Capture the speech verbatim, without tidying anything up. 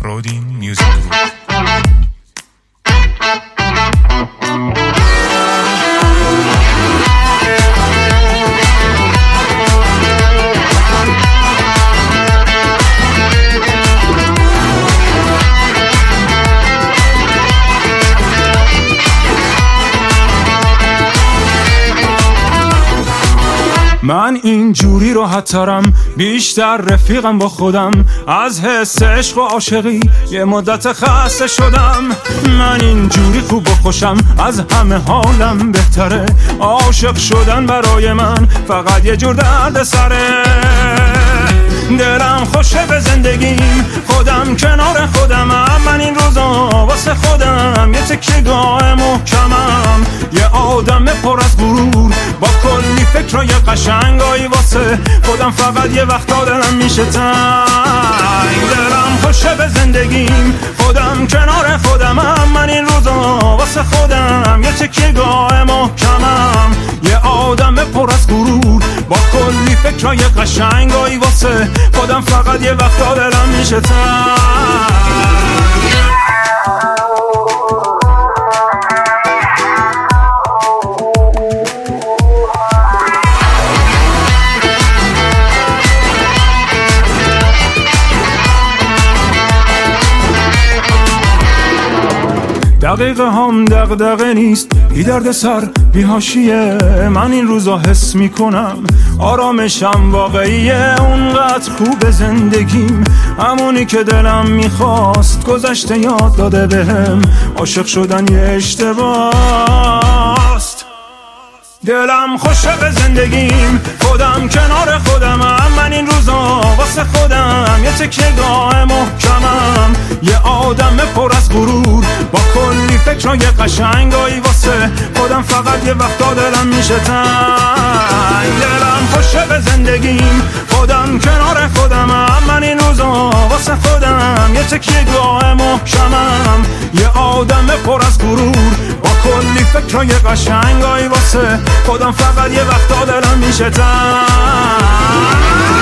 برودین میوزیک گروپ. من اینجوری راحت ترم، بیشتر رفیقم با خودم. از حس عشق و عاشقی یه مدت خسته شدم. من اینجوری خوب و خوشم، از همه حالم بهتره. عاشق شدن برای من فقط یه جور درد سره. دلم خوشه به زندگیم، خودم کنار خودمم. من این روزا واسه خودم یه تکیه‌گاه محکمم. یه آدم پر از غرور با کلی فکرای قشنگایی واسه خودم. فقط یه وقتا دلم میشه تنگ. دلم خوشه به زندگیم، خودم کنار خودمم. من این روزا واسه خودم یه تکیه‌گاه محکمم. یه آدم پر از غرور با کلی فکرای قشنگایی واسه خودم. فقط یه وقتا دلم میشه تنگ. دقیقه هم دغدغه نیست، بی درد سر بی حاشیه. من این روزا حس میکنم آرامشم واقعیه. اونقدر خوب زندگیم، همونی که دلم میخواست. گذشته یاد داده بهم عاشق شدن یه اشتباهست. دلم خوشه به زندگیم، خودم کنار خودمم. من این روزا واسه خودم یه تکیه‌گاه محکمم. یه آدم پر از غرور با کلی فکرای قشنگایی واسه خودم. فقط یه وقتا دلم میشه تنگ. دلم خوشه به زندگیم، خودم کنار خودمم. من این روزا واسه خودم یه تکیه‌گاه محکمم. یه آدم پر از غرور با کلی فکرای قشنگایی واسه خودم. فقط یه وقتا دلم میشه تنگ.